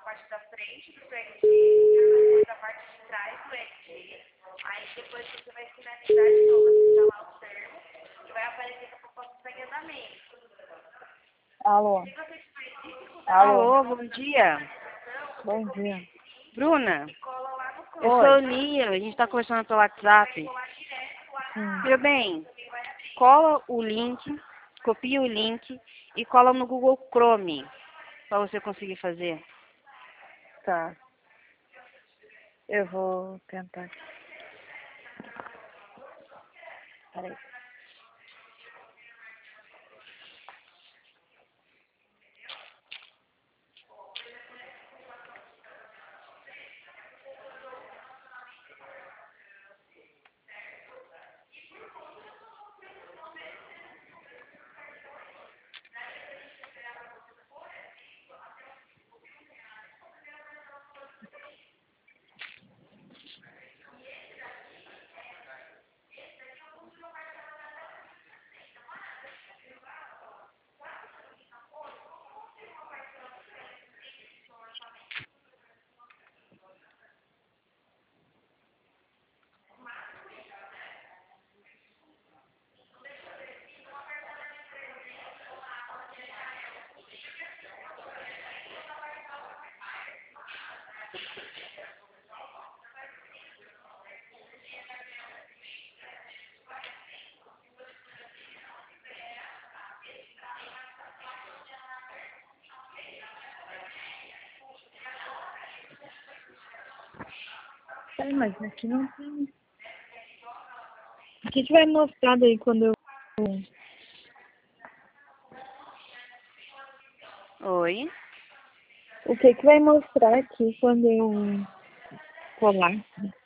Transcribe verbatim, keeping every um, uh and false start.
parte da frente do L G e depois a parte de trás do L G. Aí depois você vai finalizar de novo, instalar o termo e vai aparecer a proposta de agendamento. Alô? Se você tiver dificuldade, Alô, bom dia. Bom dia. Bruna, cola lá no eu Oi. sou a Lia, a gente está conversando pelo WhatsApp. Hum. Meu bem, cola o link, copia o link e cola no Google Chrome para você conseguir fazer. Tá. Eu vou tentar. Peraí. Peraí, mas aqui não tem. O que que vai mostrar daí quando eu... Oi? O que que vai mostrar aqui quando eu colar?